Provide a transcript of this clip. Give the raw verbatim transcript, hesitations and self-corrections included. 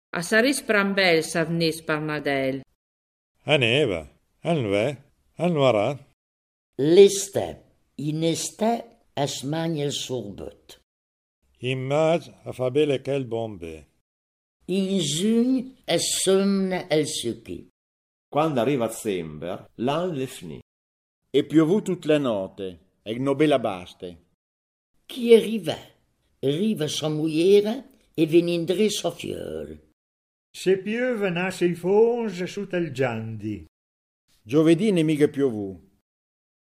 A saris prambel savnis parnadel. Aneva, anve, anvara. L'estè, in estè es magna il sorbet. Immag a fa belle quel bombe. In giugn es somne el succhi. Quando arriva Zember, l'an le finì. E piovù tutte le note, e no bella baste. Chi arriva? Arriva sua mugliera e venindre sua fior. Se piove nasce i fons sotto il giandi. Giovedì ne mica piovù.